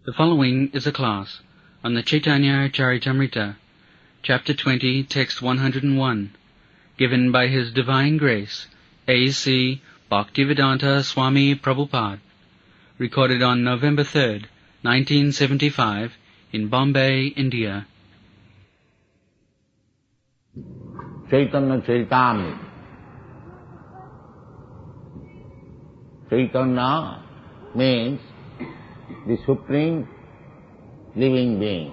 The following is a class on the Chaitanya Charitamrita, Chapter 20, Text 101, given by His Divine Grace, A.C. Bhaktivedanta Swami Prabhupada, recorded on November 3rd, 1975, in Bombay, India. Chaitanya Charitamrita. Chaitanya means the Supreme Living Being.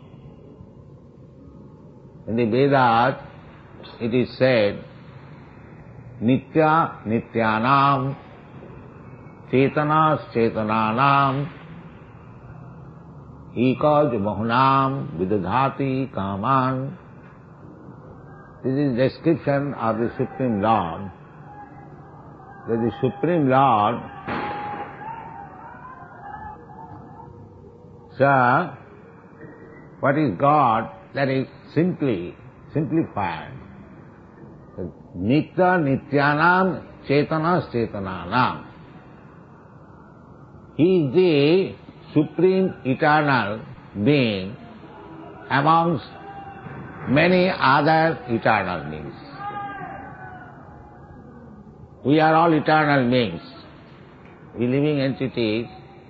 In the Vedas, it is said, Nitya Nityanam, Chetanas Chetananam, Ekaj Bahunam Vidadhati Kaman. This is description of the Supreme Lord. That the Supreme Lord, sir, what is God? That is simplified. Nitya Nityanam Chetanas Chetananam. He is the Supreme Eternal Being amongst many other eternal beings. We are all eternal beings. We living entities.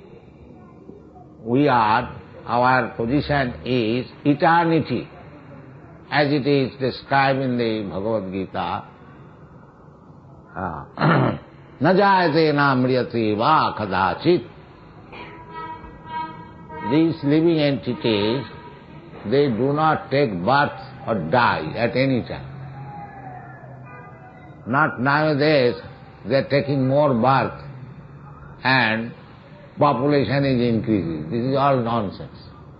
Our position is eternity, as it is described in the Bhagavad Gita. Na jayate na mriyate va kadachit. These living entities, they do not take birth or die at any time. Not nowadays, they are taking more birth and population is increasing. This is all nonsense.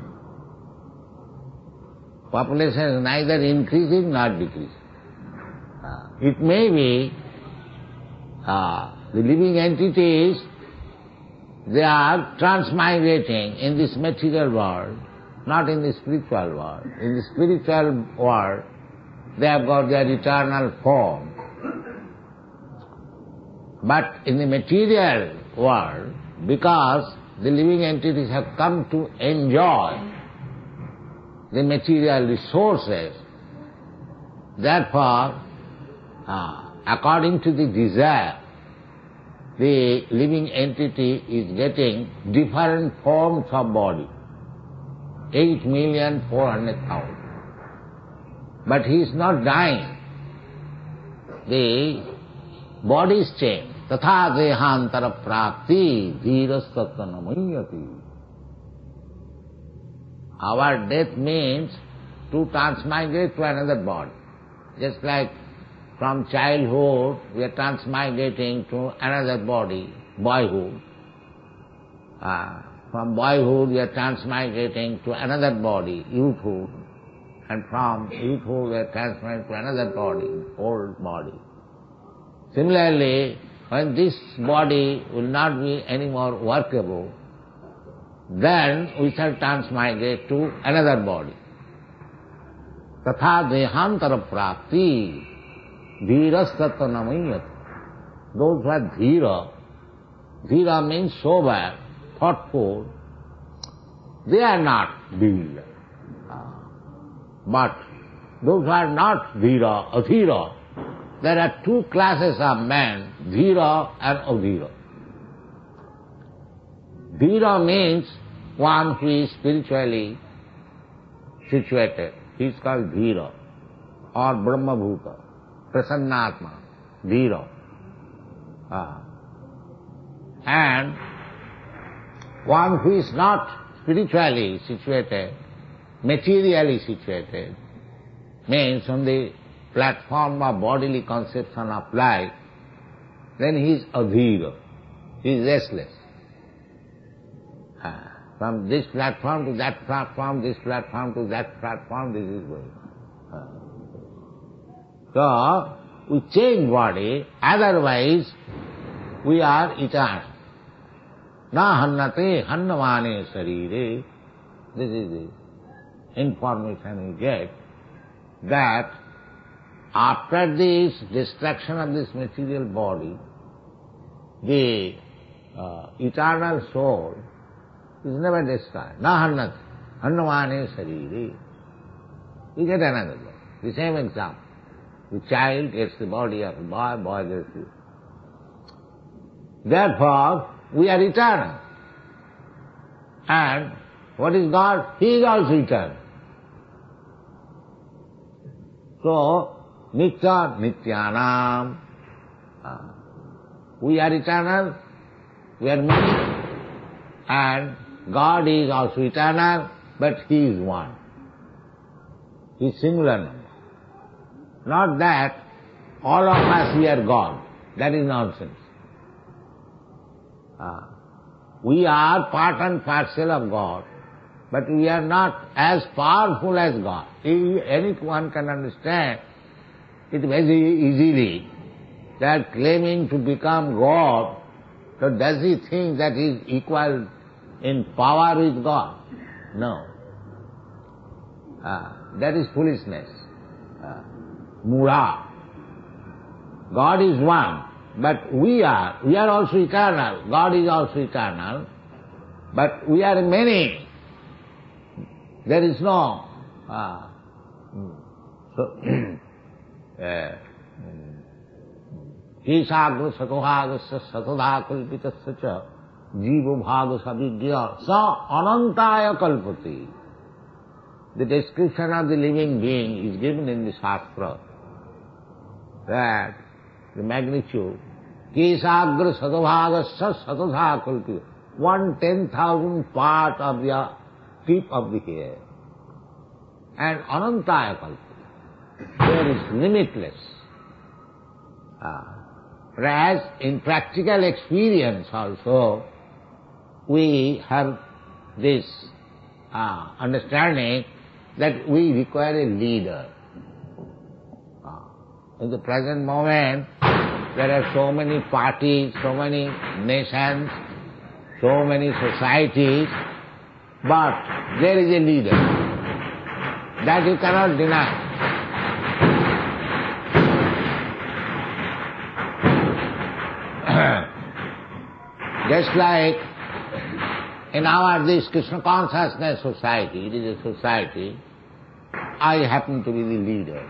Population is neither increasing nor decreasing. It may be the living entities, they are transmigrating in this material world, not in the spiritual world. In the spiritual world, they have got their eternal form. But in the material world, because the living entities have come to enjoy the material resources, therefore, according to the desire, the living entity is getting different forms of body. 8,400,000. But he is not dying. The body is changed. Tatha dehantara prakti dhirastatanamayati. Our death means to transmigrate to another body. Just like from childhood we are transmigrating to another body, boyhood. From boyhood we are transmigrating to another body, youthhood. And from youthhood we are transmigrating to another body, old body. Similarly, when this body will not be any more workable, then we shall transmigrate to another body. Tatha dehantara prakti dhirastatanamayat. Those who are dhira, dhira means sober, thoughtful, they are not dhira. But those who are not dhira, adhira, there are two classes of men, dhira and adhira. Dhira means one who is spiritually situated. He is called dhira or brahmabhuta, prasannatma, dhira. And one who is not spiritually situated, materially situated, means on the platform of bodily conception of life, then he is adhira. He is restless. From this platform to that platform, this platform to that platform, this is going. So, we change body, otherwise we are eternal. Na hannate hannavane sarire. This is the information we get, that after this destruction of this material body, the eternal soul is never destroyed. Na hannati, hannamane sariri. We get another one. The same example. The child gets the body of a boy, boy gets the... Therefore, we are eternal. And what is God? He is also eternal. So, nitya nityanam. We are eternal, we are many, and God is also eternal, but He is one. He is singular number. Not that all of us we are God. That is nonsense. We are part and parcel of God, but we are not as powerful as God. Anyone can understand it very easily that claiming to become God, so does he think that he is equal in power with God? No. That is foolishness. Mura. God is one, but we are also eternal. God is also eternal, but we are many. There is no... Kesagra satohagasya satadha kalpitasya cha jiva bhaga savidya sa anantaya kalpati. The description of the living being is given in the Shastra, that the magnitude, Kesagra satohagasya satadha kalpita, 1/10,000 part of the tip of the hair. And anantaya kalpita, there is limitless. Whereas in practical experience also, we have this understanding that we require a leader. In the present moment, there are so many parties, so many nations, so many societies, but there is a leader. That you cannot deny. Just like in our this Krishna consciousness society, it is a society, I happen to be the leader.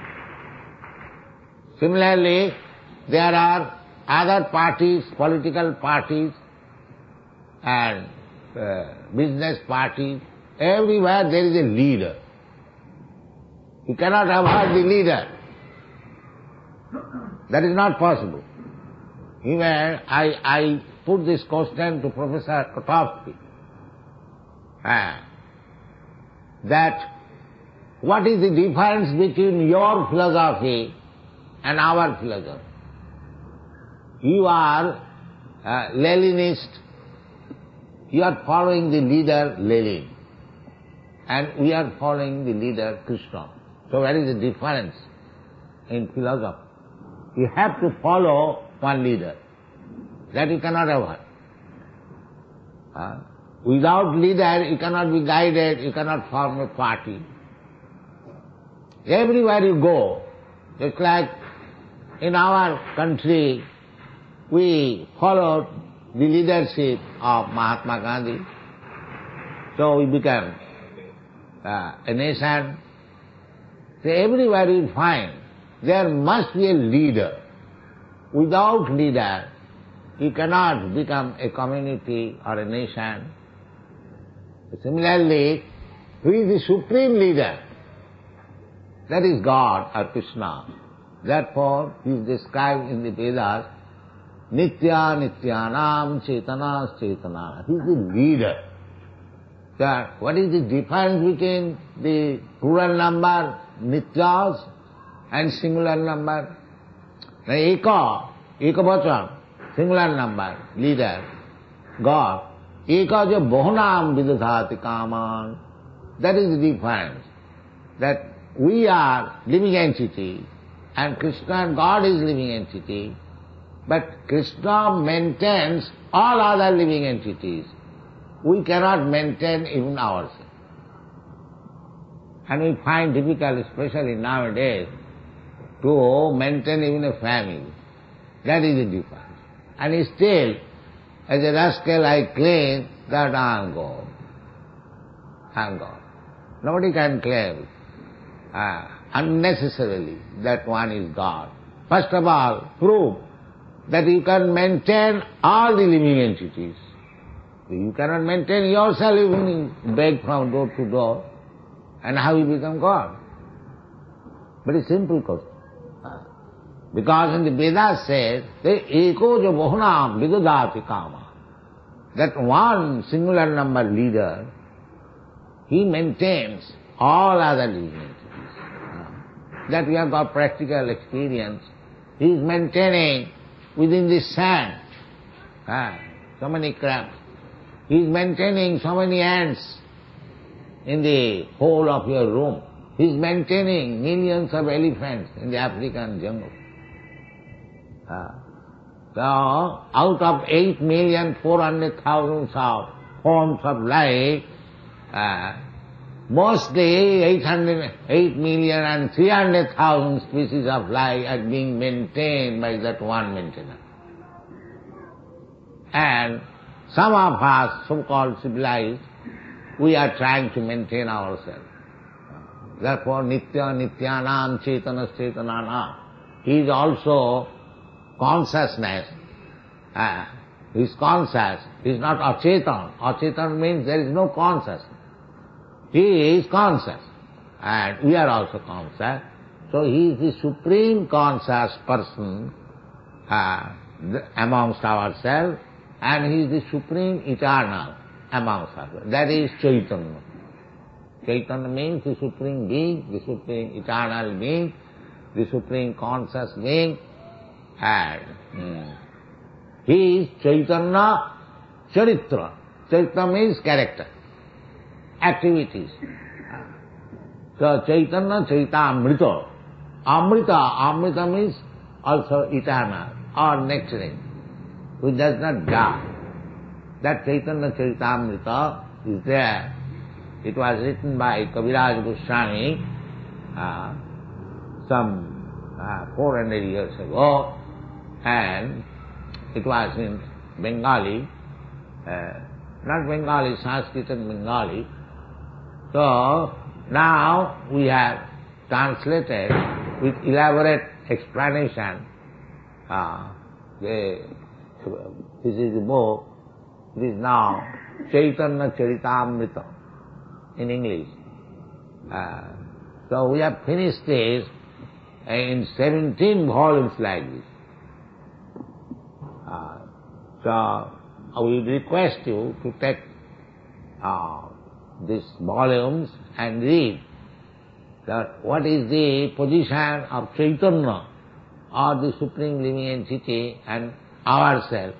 Similarly, there are other parties, political parties and business parties. Everywhere there is a leader. You cannot avoid the leader. That is not possible. Even I put this question to Professor Kotovsky, that what is the difference between your philosophy and our philosophy? You are Leninist, you are following the leader Lenin, and we are following the leader Krishna. So what is the difference in philosophy? You have to follow one leader. That you cannot avoid. Without leader, you cannot be guided, you cannot form a party. Everywhere you go, just like in our country, we followed the leadership of Mahatma Gandhi. So we became a nation. So everywhere you find, there must be a leader. Without leader, you cannot become a community or a nation. Similarly, who is the supreme leader? That is God or Krishna. Therefore, he is described in the Vedas, Nitya Nityanam Chetana Chetana. He is the leader. So, what is the difference between the plural number, Nityas, and singular number? Eka Vachan, singular number, leader, God. Eka jo bahunam vidadhati kaman. That is the difference. That we are living entity, and Krishna and God is living entity, but Krishna maintains all other living entities. We cannot maintain even ourselves. And we find difficult, especially nowadays, to maintain even a family. That is the difference. And still, As a rascal I claim that I am God. I am God. Nobody can claim unnecessarily that one is God. First of all, prove that you can maintain all the living entities. You cannot maintain yourself even you beg from door to door, and how you become God? Very simple question. Because in the Vedas says, eko jo bahunam vidadati kama, that one singular number leader, he maintains all other living entities. That we have got practical experience. He is maintaining within the sand so many crabs. He is maintaining so many ants in the whole of your room. He is maintaining millions of elephants in the African jungle. So, out of 8,400,000 of forms of life, mostly 8,300,000 species of life are being maintained by that one maintainer. And some of us, so-called civilized, we are trying to maintain ourselves. Therefore, nitya nityanam chetanas chetananam. He is also consciousness. He is conscious. He is not achetan. Achetan means there is no consciousness. He is conscious. And we are also conscious. So he is the supreme conscious person amongst ourselves, and he is the supreme eternal amongst ourselves. That is Chaitanya. Chaitanya means the supreme being, the supreme eternal being, the supreme conscious being, and he is Chaitanya Charitra. Charitra means character, activities. So Chaitanya Charitamrita. Amrita means also eternal or nectarine, which does not die. That Chaitanya Charitamrita is there. It was written by Kaviraj Goswami some 400 years ago, and it was in Bengali, not Bengali, Sanskrit and Bengali. So now we have translated with elaborate explanation. This is the book. It is now Chaitanya Charitamrita in English. So we have finished this in 17 volumes like this. So I will request you to take these volumes and read that what is the position of Chaitanya or the Supreme Living Entity and ourselves.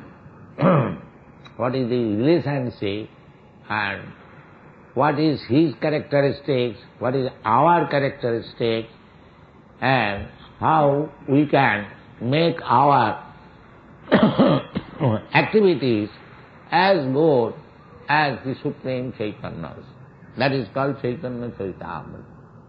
What is the relationship and what is his characteristics, what is our characteristics, and how we can make our activities as good as the Supreme Chaitanya's. That is called Chaitanya Charitamrita.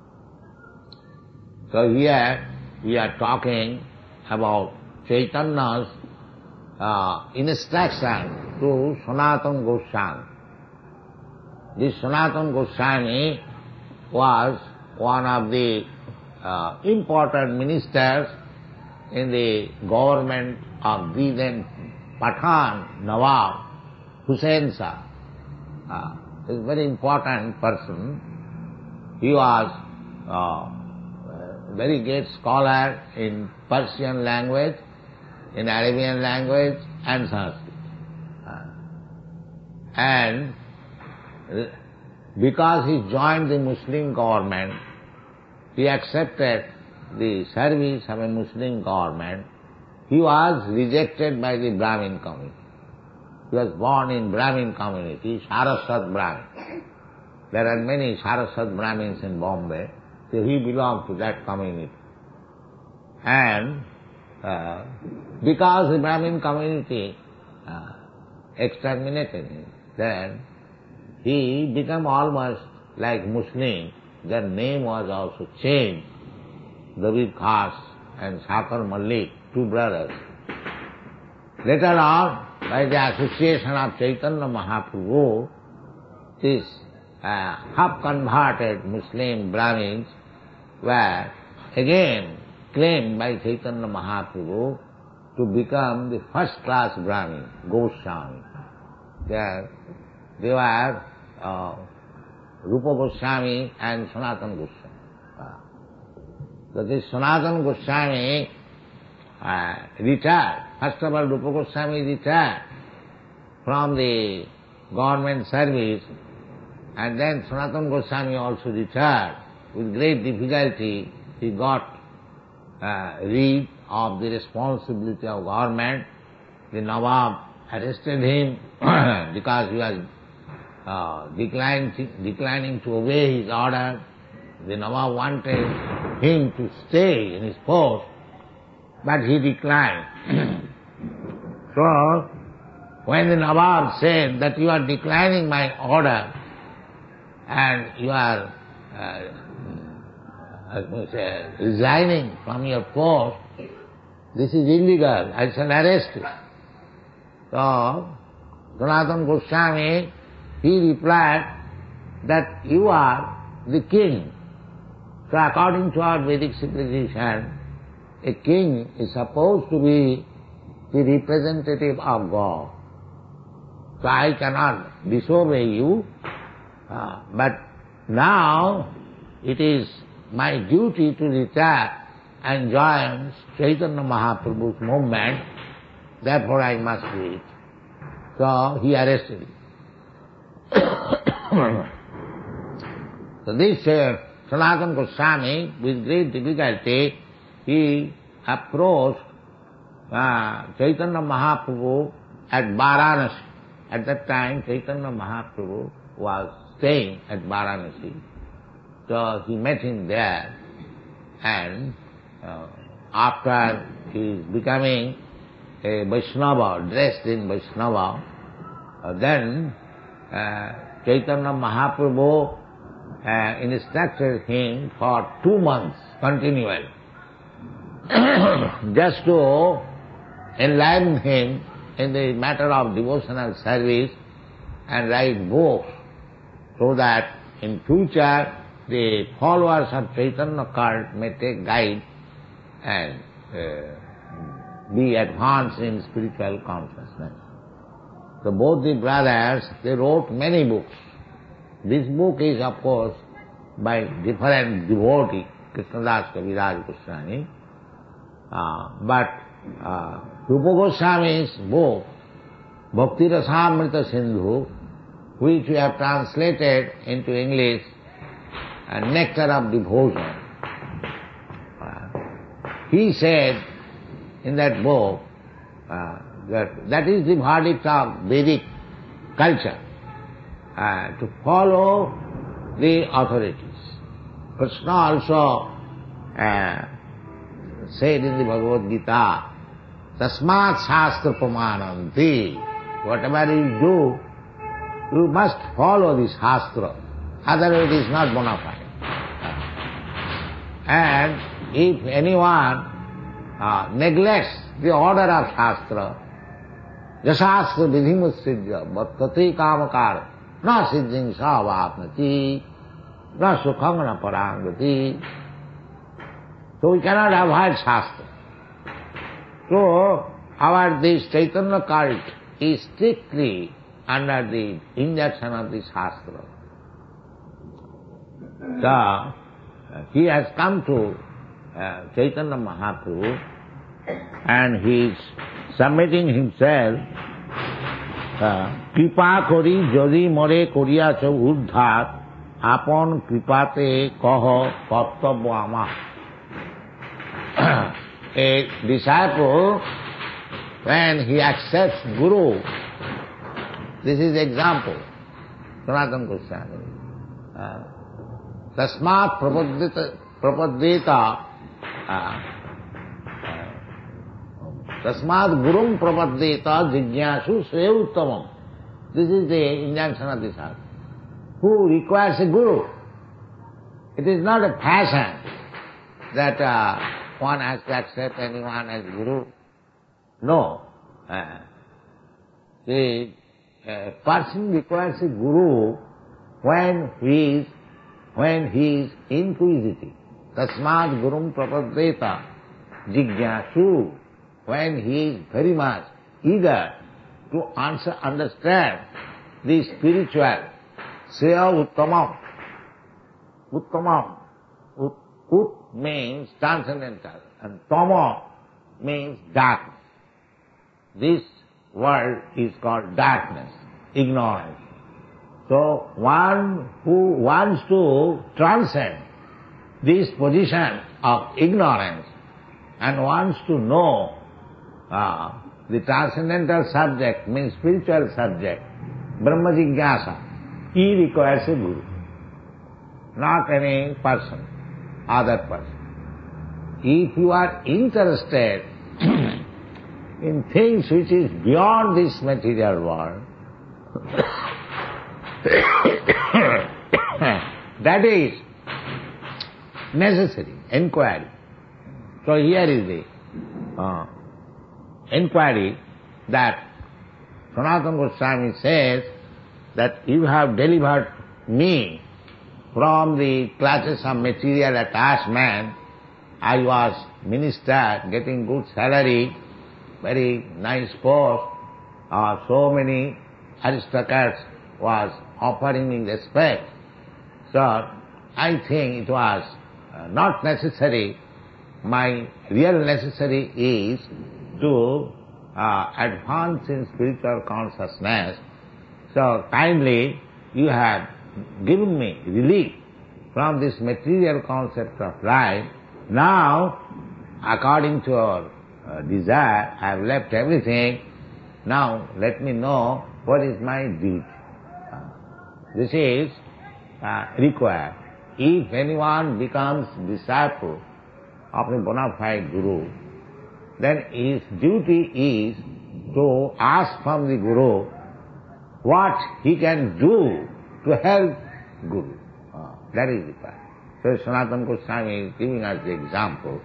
So here we are talking about Chaitanya's instruction to Sanatana Goswami. This Sanatana Goswami was one of the important ministers in the government of the then Pathan Nawab Hussain Shah. He is a very important person. He was a very great scholar in Persian language, in Arabian language and Sanskrit. And because he joined the Muslim government, he accepted the service of a Muslim government, he was rejected by the Brahmin community. He was born in Brahmin community, Saraswat Brahmin. There are many Saraswat Brahmins in Bombay, so he belonged to that community. And because the Brahmin community exterminated him, then he became almost like Muslim. Their name was also changed. David Khas and Sakar Malik, two brothers. Later on, by the association of Chaitanya Mahaprabhu, these half-converted Muslim Brahmins were again claimed by Chaitanya Mahaprabhu to become the first-class Brahmin, Goswami. They were Rupa Goswami and Sanatana Goswami. So this Sanatana Goswami retired. First of all, Rupa Goswami retired from the government service, and then Sanatana Goswami also retired. With great difficulty, he got rid of the responsibility of government. The Nawab arrested him because he was declining to obey his order. The Nawab wanted him to stay in his post, but he declined. So, when the Nawab said that you are declining my order and you are resigning from your post, this is illegal, I shall arrest you. So, Sanatana Goswami, he replied that you are the king. So according to our Vedic civilization, a king is supposed to be the representative of God. So I cannot disobey you, but now it is my duty to retire and join Chaitanya Mahaprabhu's movement, therefore I must do it. So he arrested him. So this Sanatana Goswami, with great difficulty, he approached Chaitanya Mahaprabhu at Varanasi. At that time, Chaitanya Mahaprabhu was staying at Varanasi. So he met him there, and after his becoming a Vaishnava, dressed in Vaishnava, then Chaitanya Mahaprabhu instructed him for 2 months continually, just to enlighten him in the matter of devotional service and write books, so that in future the followers of Chaitanya cult may take guide and be advanced in spiritual consciousness. So both the brothers, they wrote many books. This book is, of course, by different devotees, Krishnadas Kaviraj Goswami, but Rupa Goswami's book, Bhakti Rasamrita Sindhu, which we have translated into English, Nectar of Devotion. He said in that book that is the verdict of Vedic culture, to follow the authorities. Krishna also said in the Bhagavad Gita, Tasmat Shastra Pramananti, whatever you do, you must follow the Shastra, otherwise it is not bona fide. And if anyone neglects the order of Shastra, Jasastra vidhimussijya bhattati kamakara na siddhing savapnati na sukham na parangati. So we cannot avoid Shastra. So this Chaitanya cult is strictly under the injunction of the Shastra. So he has come to Chaitanya Mahaprabhu, and he is submitting himself, Kripa kori jodi more koriya cha uddhar, apon kripate kaho kartabya amah. A disciple, when he accepts Guru, this is example, Sanatana Goswami. Tasmat prapaddeta Tasmat gurum prapaddeta jignasu swe uttamam. This is the injunction of the Shastra. Who requires a guru? It is not a fashion that one has to accept anyone as guru. No. The person requires a guru when he is inquisitive. Tasmad gurum prapaddeta jignasu, when he is very much eager to understand the spiritual. Sreya uttamam. Uttamam. Ut means transcendental and tama means darkness. This world is called darkness, ignorance. So one who wants to transcend this position of ignorance and wants to know the transcendental subject, means spiritual subject, Brahma Jigyasa, he requires a guru, not any person, other person. If you are interested in things which is beyond this material world, that is necessary, inquiry. So here is the inquiry that Sanatana Goswami says that you have delivered me from the clutches of material attachment. I was minister, getting good salary, very nice post, so many aristocrats was offering me respect. So I think it was not necessary. My real necessary is to advance in spiritual consciousness. So kindly you have given me relief from this material concept of life. Now, according to your desire, I have left everything. Now let me know what is my duty. This is required. If anyone becomes disciple of a bona fide guru, then his duty is to ask from the guru what he can do to help guru. That is required. So Sanatana Goswami is giving us the example.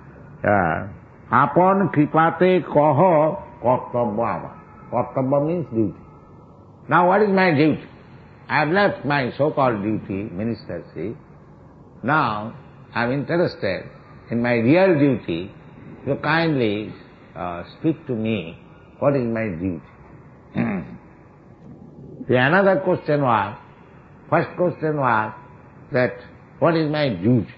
Apon kripate koho kartabba. Kartabba means duty. Now what is my duty? I have left my so-called duty, ministership. Now I am interested in my real duty. So kindly speak to me, what is my duty? The another question was, first question was that what is my duty?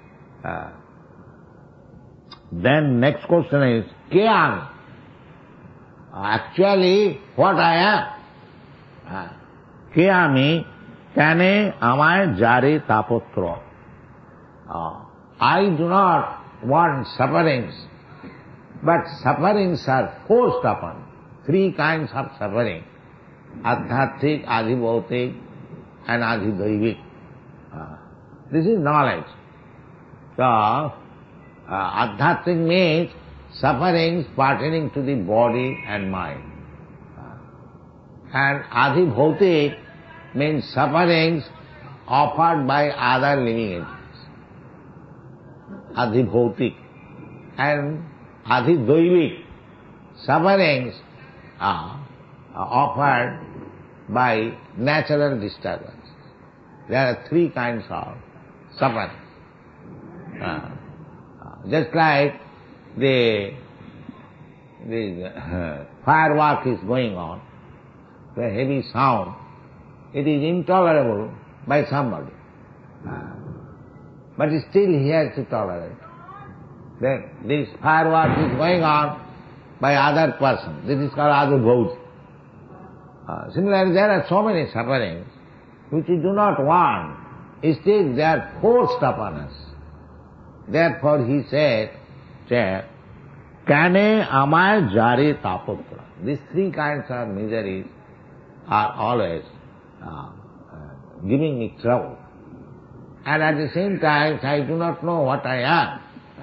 Then next question is, ke am? Actually, what I am? Ke ami kane amay jare tapotra. I do not want sufferings, but sufferings are forced upon. Three kinds of suffering: adhyatmik, adhibhautik, and adhidaivik. This is knowledge. So, adhyatmik means sufferings pertaining to the body and mind. And adhibhautik means sufferings offered by other living entities. Adhibhautik. And adhidaivik, sufferings offered by natural disturbances. There are three kinds of suffering. Just like the firework is going on, the heavy sound, it is intolerable by somebody. But still he has to tolerate. Then this firework is going on by other person. This is called adhibhautik. Similarly, there are so many sufferings which we do not want. Still they are forced upon us. Therefore he said, Kane amay jare tapotra. These three kinds of miseries are always giving me trouble. And at the same time, I do not know what I am.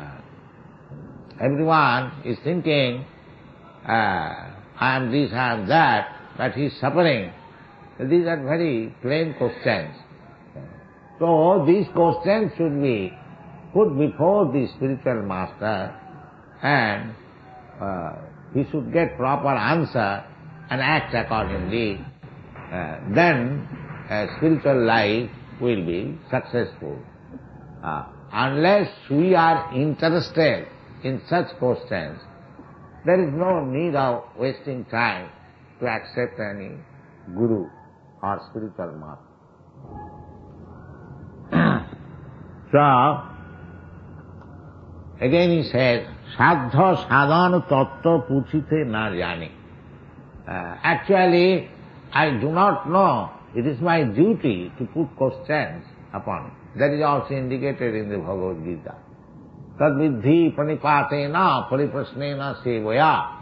Everyone is thinking, I am this, I am that, but he is suffering. These are very plain questions. So these questions should be put before the spiritual master, and he should get proper answer, and act accordingly, then spiritual life will be successful. Unless we are interested in such questions, there is no need of wasting time to accept any guru or spiritual master. So, again he says, Sadha sadhana tattva puchite na jani. Actually, I do not know. It is my duty to put questions upon it. That is also indicated in the Bhagavad Gita. Tad vidhi pranipatena pariprasnena sevaya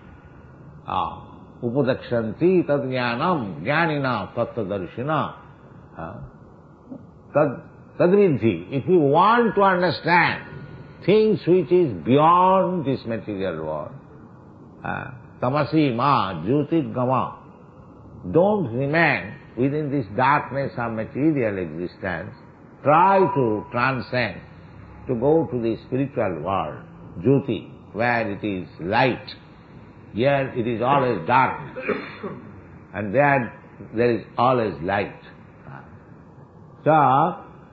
upadakshanti tad jnanam jnanina tattadarshina. Tad vidhi. If you want to understand things which is beyond this material world, tamasi ma jyotir gama, don't remain within this darkness of material existence. Try to transcend, to go to the spiritual world, jyoti, where it is light. Here it is always dark, and there is always light. So,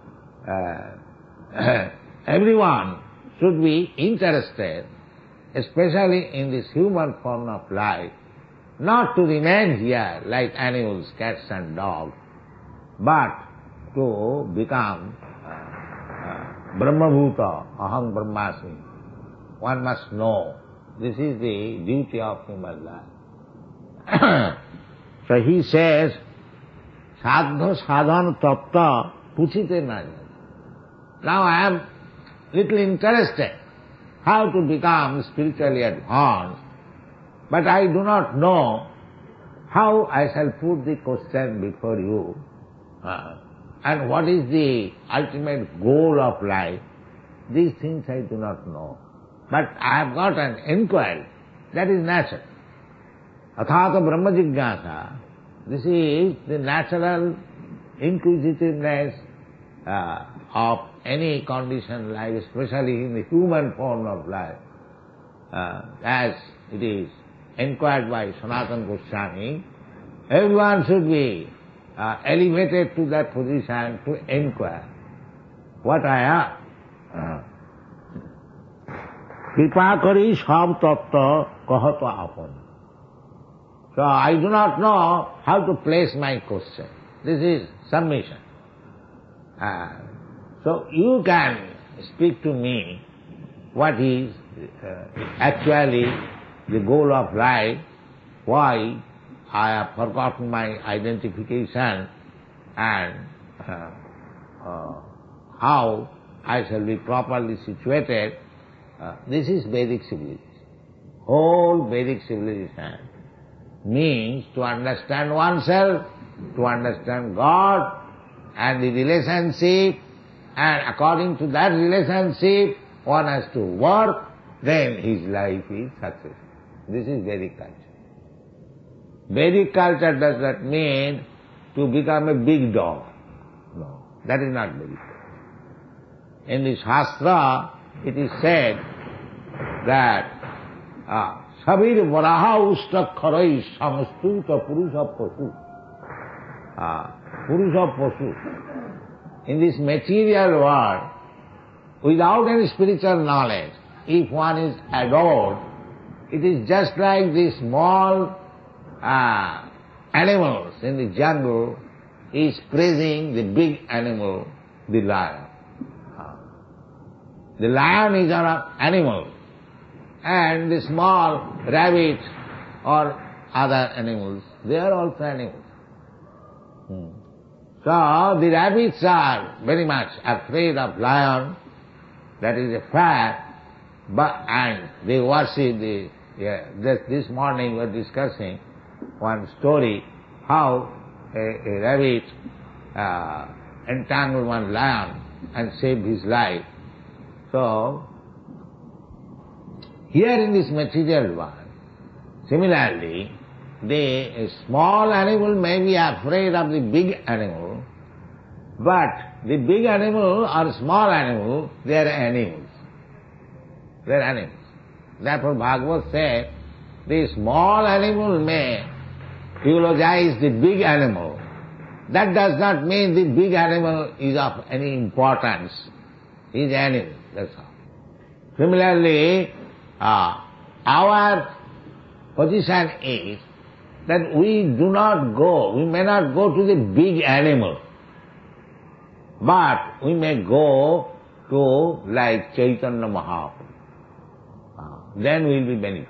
everyone should be interested, especially in this human form of life, not to remain here like animals, cats and dogs, but to become Brahmabhuta, Aham Brahmasmi. One must know. This is the duty of human life. So he says, Sadha sadhana tattva puchite na jani. Now I am little interested how to become spiritually advanced, but I do not know how I shall put the question before you, and what is the ultimate goal of life. These things I do not know. But I have got an inquiry. That is natural. Athata Brahma Jigyasa. This is the natural inquisitiveness of any conditioned life, especially in the human form of life, as it is inquired by Sanatana Goswami. Everyone should be elevated to that position to inquire what I am. Kripa kari sab tattva kahato apan. So I do not know how to place my question. This is submission. So you can speak to me what is actually the goal of life, why I have forgotten my identification, and how I shall be properly situated. This is Vedic civilization. Whole Vedic civilization means to understand oneself, to understand God and the relationship, and according to that relationship one has to work, then his life is successful. This is Vedic culture. Vedic culture does not mean to become a big dog. No, that is not Vedic culture. In the Shastra, it is said that Sabir Varaha Usta Kharai Samastuta Purusha Pasu. Purusha Pasu. In this material world, without any spiritual knowledge, if one is adored, it is just like the small animals in the jungle is praising the big animal, the lion. The lion is an animal, and the small rabbit or other animals, they are also animals. So the rabbits are very much afraid of lion, that is a fact, and they worship the... this morning we were discussing one story, how a rabbit entangled one lion and saved his life. So, here in this material world, similarly, the small animal may be afraid of the big animal, but the big animal or small animal, they are animals. They are animals. Therefore Bhagavad said, the small animal may eulogize the big animal, that does not mean the big animal is of any importance. He is animal, that's all. Similarly, our position is that we may not go to the big animal, but we may go to like Chaitanya Mahaprabhu. Then we will be benefited.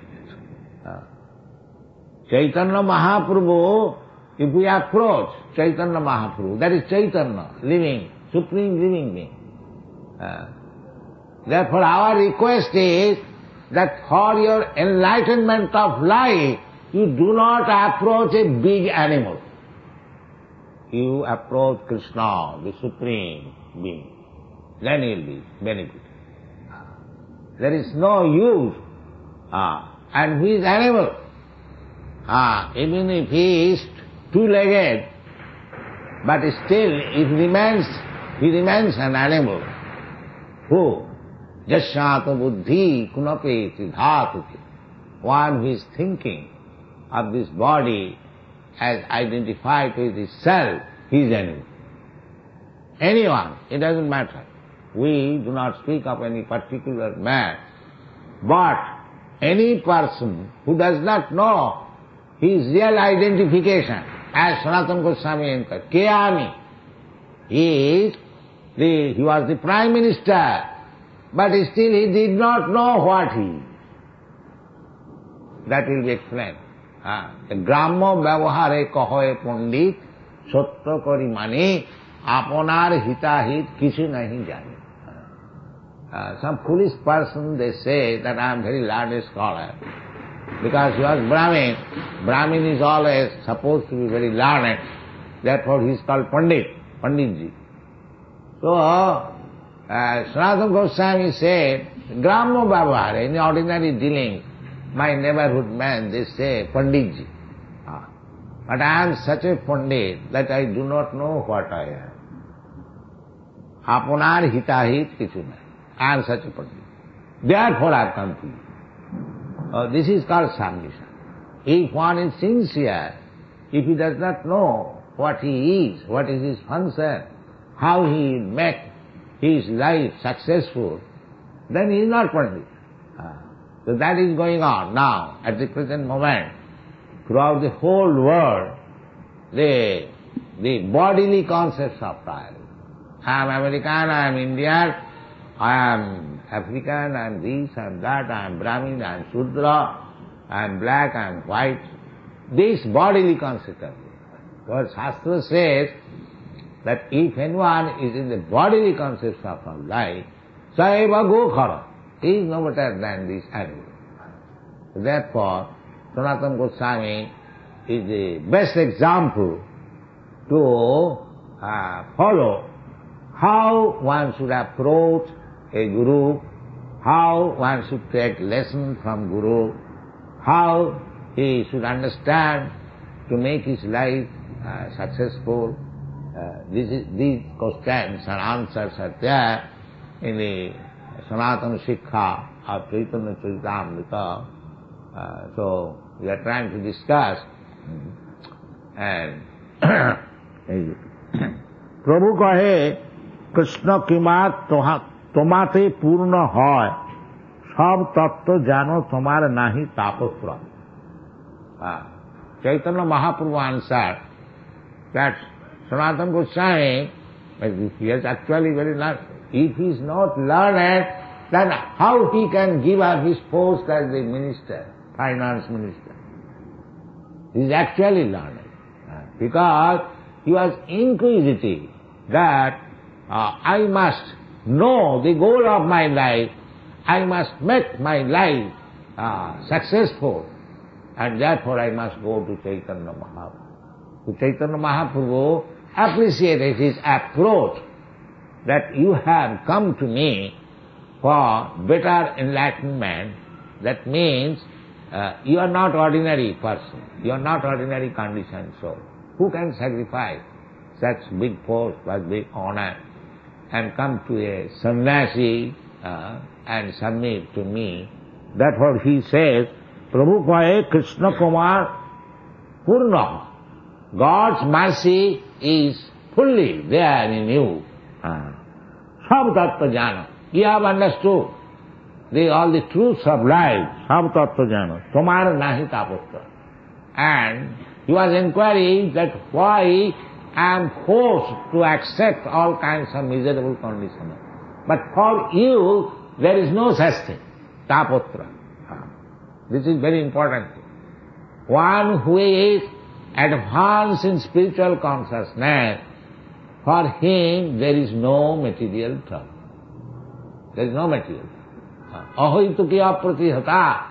Chaitanya Mahaprabhu, if we approach Chaitanya Mahaprabhu, that is Chaitanya, living, supreme living being. Therefore our request is that for your enlightenment of life, you do not approach a big animal. You approach Krishna, the supreme being. Then you will be benefited. There is no use. And who is animal? Even if he is two-legged, but still he remains an animal. Who? Jasyata buddhi kunapeti dhatuti. One who is thinking of this body as identified with itself, he is animal. Anyone, it doesn't matter. We do not speak of any particular man, but any person who does not know his real identification, as Sanatana Goswami entered, Kayami, he was the Prime Minister, but still he did not know what he is. That will be explained. Grammo Vyavahare Kahoe Pandit Satya Kari Mani Apanar Hitahit Kichu Nahi Jane. Some foolish person, they say that I am very learned scholar. Because he was Brahmin. Brahmin is always supposed to be very learned. Therefore he is called Pandit, Panditji. So, Sanatana Goswami said, Grammo Vyavahare, in ordinary dealings, my neighborhood man, they say, Panditji. But I am such a Pandit that I do not know what I am. Apanar hitahit kichu nahi. I am such a Pandit. Therefore I have come to you. This is called submission. If one is sincere, if he does not know what he is, what is his function, how he will make his life successful, then he is not Pandit. So that is going on now, at the present moment. Throughout the whole world, the bodily concepts are priority. I am American, I am Indian, I am African, I am this, I am that, I am Brahmin, I am Shudra, I am black, I am white. This bodily concept are there. What Shastra says, that if anyone is in the bodily concepts of life, Saiva Gokhara, he is no better than this animal. Therefore, Sanatana Goswami is the best example to follow how one should approach a guru, how one should take lesson from guru, how he should understand to make his life successful. These questions and answers are there in the Sanatana Sikha of Chaitanya Charitamrita. So we are trying to discuss, and Prabhu kahe Krishna kimat tomate purna hoy sab tattva jano tomar nahi tapasra. Chaitanya Mahaprabhu answered that Sanatana Goswami, he is actually very learned. If he is not learned, then how he can give up his post as the minister, finance minister? He is actually learned. Because he was inquisitive that I must know the goal of my life, I must make my life successful, and therefore I must go to Chaitanya Mahaprabhu. So Chaitanya Mahaprabhu appreciated his approach, that you have come to me for better enlightenment. That means you are not ordinary person, you are not ordinary conditioned soul. Who can sacrifice such big post, such big honor, and come to a sannyasi and submit to me? Therefore he says, Prabhu kahe Krishna Kumar Purna. God's mercy is fully there in you. Sab tattva jnana. You have understood all the truths of life. Sab tattva jnana. Tomar nahi tapotra. And he was inquiring that why I am forced to accept all kinds of miserable conditions. But for you, there is no such thing. Tapotra. This is very important. One who is advanced in spiritual consciousness, for him there is no material trouble. There is no material. Ahoituki apratihata.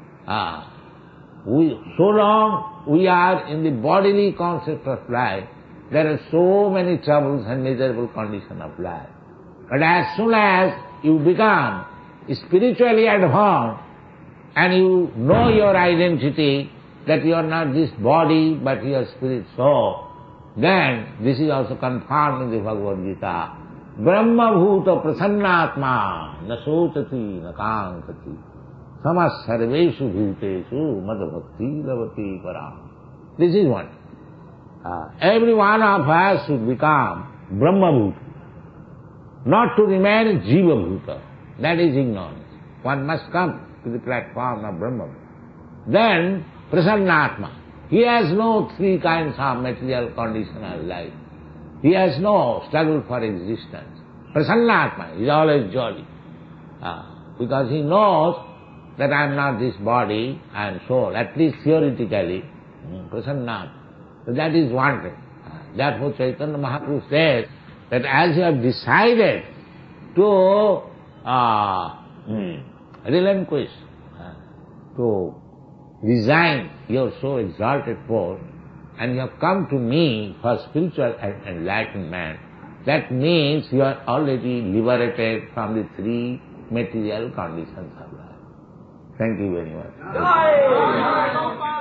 So long we are in the bodily concept of life, there are so many troubles and miserable conditions of life. But as soon as you become spiritually advanced and you know your identity, that you are not this body but your spirit soul, then this is also confirmed in the Bhagavad Gita. Brahma bhuta prasannatma na sochati na kankati samas sarveshu bhuteshu mad bhakti lavati para. This is one. Every one of us should become Brahma bhuta, not to remain Jiva bhuta. That is ignorance. One must come to the platform of Brahma bhuta. Then Prasannatma. He has no three kinds of material conditional life. He has no struggle for existence. Prasannatma is always jolly. Because he knows that I am not this body, I am soul, at least theoretically. Prasannatma. So that is one thing. Therefore Chaitanya Mahaprabhu says that as you have decided to relinquish, to resign your so exalted post, and you have come to me for spiritual enlightenment, that means you are already liberated from the three material conditions of life. Thank you very much.